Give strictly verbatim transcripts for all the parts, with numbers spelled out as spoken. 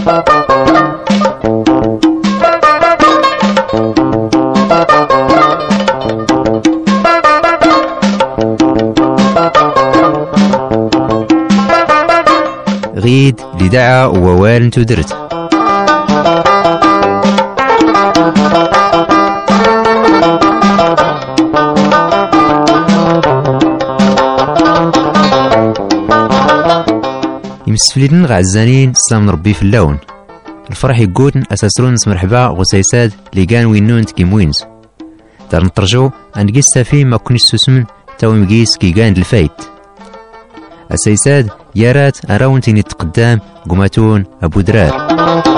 غيد لدعا ووال تدرت يمسفلين غعزانين سلام ربي في اللون الفرح يقود أساسرون نس مرحبا غسيساد لقان وينون تكيموينز دار نترجو أن قيس فيه ما كونش سوسمن تاوي مقيس كي قاند الفايت أسيساد يارات أراون تيني تقدام قماتون أبو درار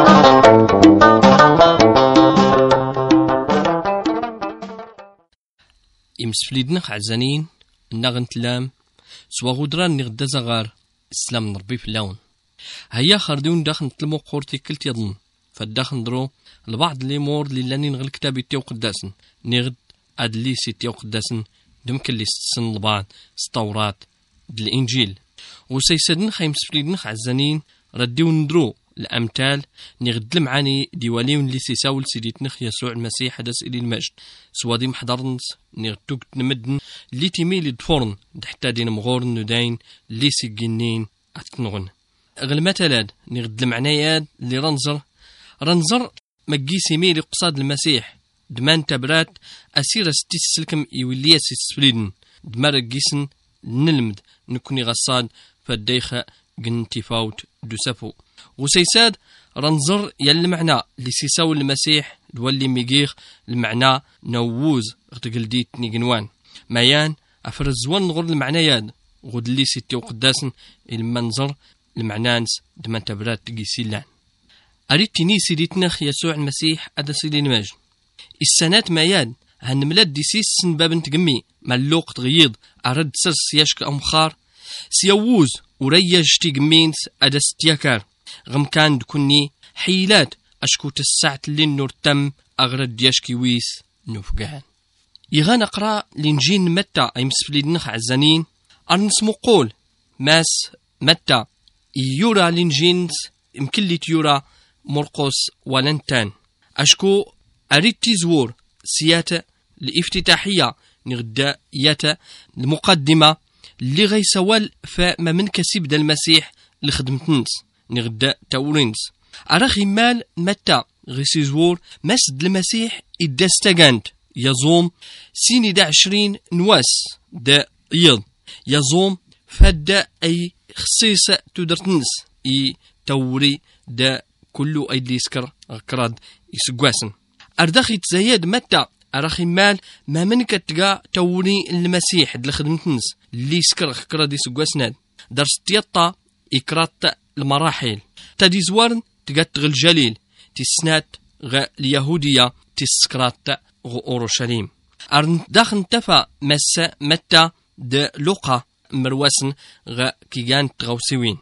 يمسفليدنا خعزانين نغن تلام سوا غدران نغدا زغار السلام نربي في اللون هيا خردون داخل نتلمو قورتي كلت يضن فالداخل ندرو البعض لي مور اللي لاني نغل كتابي تيو قداسن نغد أدلي سي تيو قداسن دمكن لي ستسن البعض ستورات الإنجيل وسيسدن خيم سفليدن خعزانين رديو ندرو الأمثال نغد المعاني ديواليون اللي سيساول سيديتنخ يسوع المسيح حدث إلي المجد سوا دي محضرنس نغتوك نمدن اللي تيميلي دفورن حتى دين مغورن نداين اللي سيجنين أتكنغن أغل مثلا نغد المعنيات اللي رنزر رنزر مجيسي ميلي قصاد المسيح دمان تبرات أسير ستيس سلكم يوليا سيسفليدن دمار جيسن نلمد نكوني غصاد فالديخة جنتي فاوت دوسفو وسيساد رنزر يلي معنى اللي سيساو المسيح دولي ميجيخ المعنى نووز غتقل ديت نيجنوان ميان أفرزوان غر المعنيات غد اللي ستيو قداسن المنظر المعنانس دمان تبرات تجي سيلان أريد تني سيديتنخ يسوع المسيح أدسيلي نماج السنات ميان هنملاد دي سيس باب تقمي مالوق تغيض أرد سرس يشك أمخار سيووز وريج تيقمينس أدس تيكار غم كان دكني حيلات أشكو تسعت للنور تم أغرد يشكي ويس نفقان يغان أقرأ لنجين متى أي مسفليدنخ عزانين أرنسمو قول ماس متى يورا لنجينس مكلي تيورا مرقس ولنتان أشكو أريد تزور سياتة الافتتاحية نغدا ياتا المقدمة اللي غي سوال فما من كسب دا المسيح لخدمتنس نغدا تاورينس أراخي مال متى غي سيزور مسد المسيح إداستاقانت يزوم سيني دا عشرين نواس دا يض يزوم فدا أي خصيصة تدرتنس إي توري دا كله أي ديسكر غكراد يسقواسن أردخي تزايد متى أراخي مال ما منك تقا توري المسيح دل خدمتنس اللي سكر خكرا دي سقواسناد درس تيطا إكرات المراحل تادي زوارن تقا تغل جليل تسنات غا اليهودية تسكرات غو أورشليم أرن داخن تفا مسا متى د لقا مرواسن غا كيغان تغوسيوين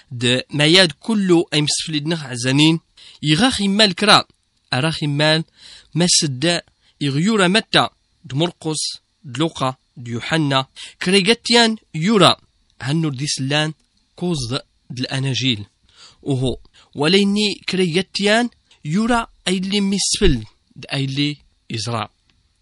د مياد كله أي مسفلدنخ عزانين يغاخي مال كرا أراخي مال مسد يغيورا متى دمرقس دلوقا ديوحنا كريغتيان يورا هنور دي سلان كوز الأناجيل وهو وليني كريغتيان يورا أي اللي مسفل أي اللي إزراء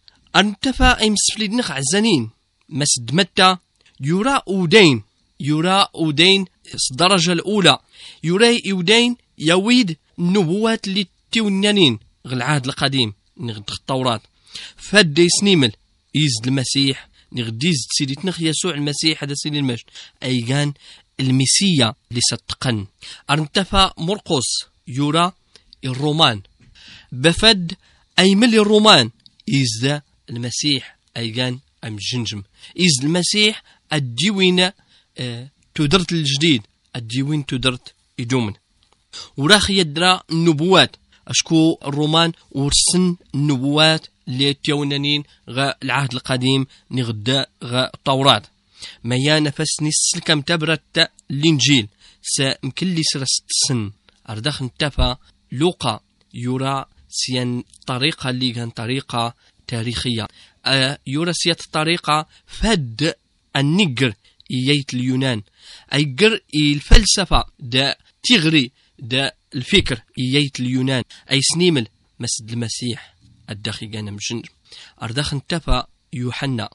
أنتفا أي مسفل دنخ عزانين مسد متى يورا أودين يورا أودين الدرجة الأولى يورا أودين يويد النبوات اللي تيونانين غ العهد القديم نغد التوراة فدي سنيمل يزد المسيح نغديز سيدتنخ يسوع المسيح هذا سيد المجد أي كان المسيا اللي ستقن أرنتفى مرقس يورا الرومان بفد أي مل الرومان يزد المسيح أي كان أم جنجم يزد المسيح الديوين اه تدرت الجديد الديوين تدرت يدومن وراخ يدرى النبوات أشكو الرومان ورسن النبوات اللي تيونانين غا العهد القديم نغدا غا التوراة ما ينفس نسلكم تبرت الإنجيل سمكلي سرست سن أردخ انتفى لوقا يورا سيان طريقة اللي كان طريقة تاريخية أه يورا سيات طريقة فد النجر ييت اليونان أيجر الفلسفة دا تغري دا الفكر إييت اليونان أي سنيمل مسد المسيح الداخي كان مجن أرداخ انتفى يوحنا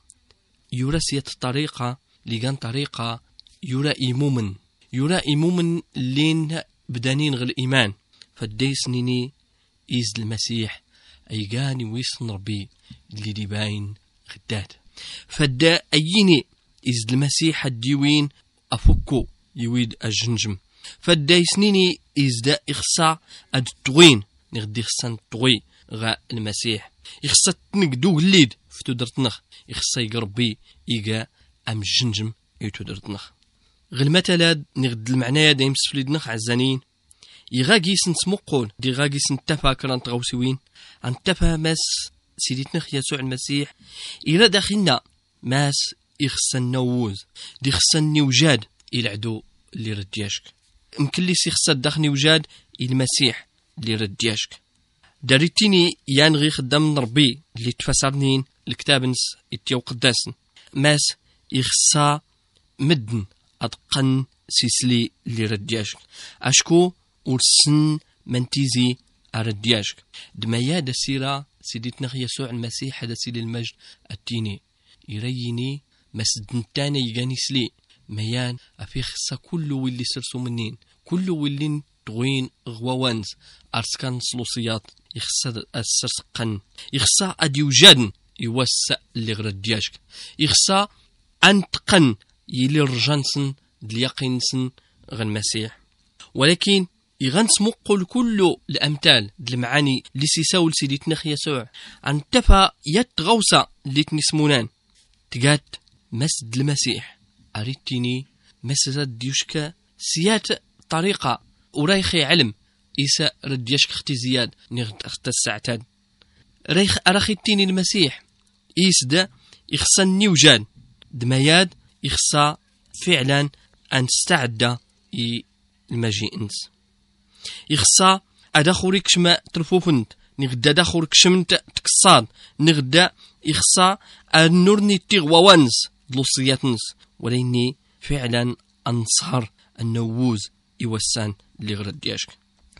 يرسيت الطريقة لغان طريقة يرى إيمومن يرى إيمومن لين بدانين غير الإيمان فالديسنيني إيز المسيح أي غاني ويسن ربي اللي دي باين غداد فدا أيني إز المسيح الديوين أفكو يويد الجنجم فدا يسنيني إز دا إخصا الدوين نغدي إخصا الدوي غا المسيح إخصا تنقدو الليد فتدرتنخ إخصا يقربي إيقا أم الجنجم يتدرتنخ غير المتلاد نغد المعنايا دايم سفليدنخ عزانين يغاقي سنسمقون دي غاقي سنتفاكر أنت غوسوين أنتفا ماس سيدتنخ يسوع المسيح إلا داخلنا ماس إخصا النووز دي خصا النوجاد العدو اللي ردياشك مكلي سيخصا داخني وجاد المسيح اللي ردياشك داريتيني يانغي خدام ربي اللي تفسرنين الكتاب نس اتيو قداسن ماس إخصا مدن أتقن سيسلي اللي ردياشك أشكو ورسن منتيزي أردياشك دمايا دا سيرا سيدتنا يسوع المسيح هذا سيد المجد التيني يريني مسدنتاني يغاني سلي ميان أفي خصا كله واللي سرسو منين كله واللي طوين غواوانز أرسكان سلوسيات يخصا السرسقن يخصا أديوجادن يوسع اللي غردياشك يخصا أنتقن يلي رجانسن دليقينسن غن مسيح ولكن يغنس مقل كله الأمثال المعاني اللي سيساول سيدتنا يسوع أنتفى يتغوصا اللي تنسمونان تقات مسد المسيح أريتيني مسد ديوشكا سيات طريقة ورايخي علم إيسا رديشك اختي زياد نغد اخت الساعتان ريخ أرخيتيني المسيح إيس دا يخصني وجاد دمياد يخصا فعلا أن تستعد المجيء انس يخصا أدخورك شما ترفوفنت نغدا دخورك شمنت تكصاد نغدا يخصا النورني تيغوانز دلوصياتنس وليني فعلا أنصهر النووز يوسان اللي غرد دياشك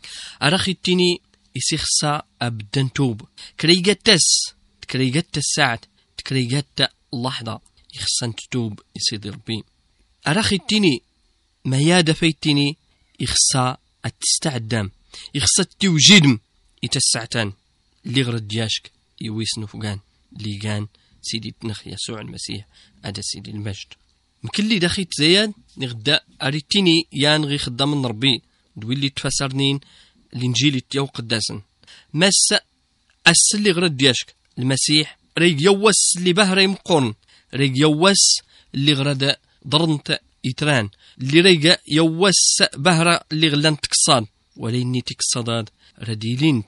أرخيتيني يسيخصا أبدان توب كريقات تس تكريقات الساعة تكريقات اللحظة يخصان تتوب يسيدي ربي أرخيتيني ما يادا فيتيني يخصا التستعدام يخصا التوجيدم يتسعتان اللي غرد دياشك يويسنو فقان اللي كان سيدي تنخ يسوع المسيح هذا سيدي المجد مكلي دخيت زياد نغدا أريتيني يانغي خدام من ربي دويلي تفسرنين الإنجيل تيو قداسن ماس السلي غرد دياشك المسيح ريق يوس اللي بهري مقرن ريق يوس اللي غرد ضرنت يتران اللي ريق يوس بهرة اللي غلان تكصاد وليني تكصاداد رديلينت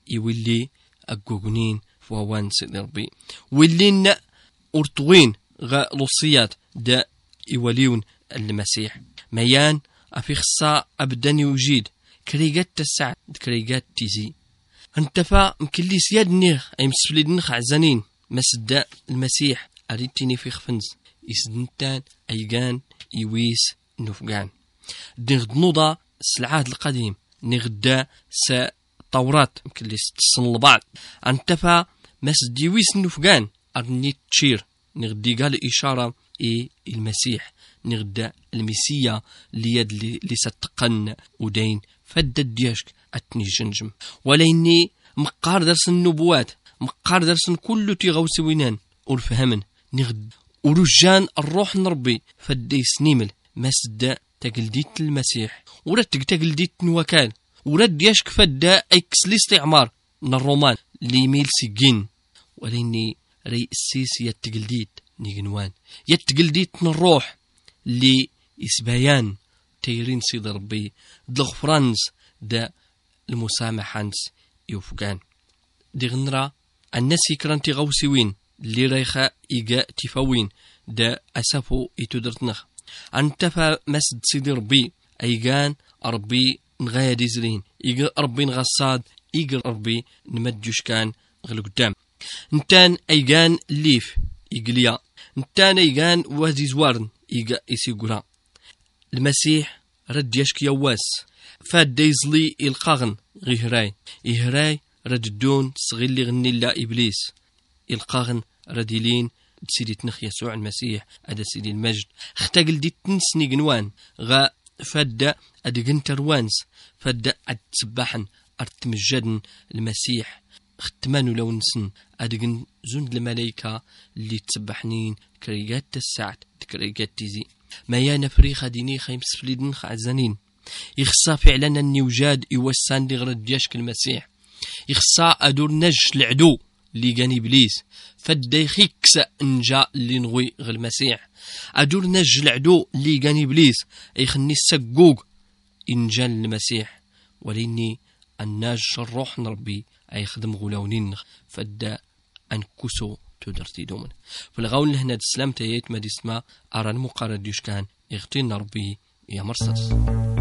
يولي أقوغنين فوان سيدي ربي ولين أرطوين غا لوصيات دا يوليون المسيح ميان أفي خصا أبدان يوجيد كريقات تسع كريقات تيزي انتفا مكلي سياد نيغ أي مسفليد نخ عزانين مسدا المسيح أريتيني في خفنز يسدنتان أيقان يويس نفقان نغد نوضا السلعات القديم نغدا سا طورات مكلي ستسن لبعض انتفا مسد يويس نفقان أرني تشير نغدي قال إشارة إيه المسيح نغدا المسيا ليد اللي ستقن ودين فدد دياشك أتني جنجم وليني مقار درس النبوات مقار درس كله تيغوسي وينان ورفهمن نغد ورجان الروح نربي فدي سنيمل مسد تقلديت المسيح ورد تقلديت نوكال ورد دياشك فدا اكس الاستعمار من الرومان ليميل سجين وليني ري السيس يتقلديت نيجنوان يتقلديت من الروح اللي إسبايان تيرين سيد ربي دلغفرانز دا المسامحانس يوفقان دي غنرا الناس يكرانتي غوسيوين اللي رايخا إيقا تفاوين دا أسافو يتدرتنخ انتفا مسد سيدي ربي أيقان ربي نغايا ديزرين إيقا ربي نغصاد إيقا ربي نمدجوش كان غلو قدام نتان أيقان ليف إيقليا نتان أيقان وازي زوارن إيقا إسيقرا المسيح رد يشك يواس فاد ديزلي القغن غيهراي إهراي رد الدون صغير لي غني لا إبليس القغن رديلين سيدي تنخ يسوع المسيح أدا سيدي المجد اختاقل دي تنسني جنوان غا فاد أدقن تروانس فاد أتسبحن أرتمجدن المسيح اختمانو لو نسن أدقن زند الملايكة اللي تسبحنين كريقات تسعت كريقات تيزي ما يانا فريخة ديني خيمس فليدن خعزانين يخصى فعلا أني وجاد يوسان دي غرد يشك المسيح يخصى أدور نج العدو اللي جاني إبليس فدا يخيكس انجا اللي نغوي غير المسيح أدور نج العدو اللي جاني إبليس يخني السقوق إنجا المسيح وليني الناج الروح نربي أي خدم غلاونين فدا أنكسو تدرتي دومن فالغاون لهنا السلام تيت ما دي اسمه أرى المقارد يشكان يغطينا ربي يا مرصص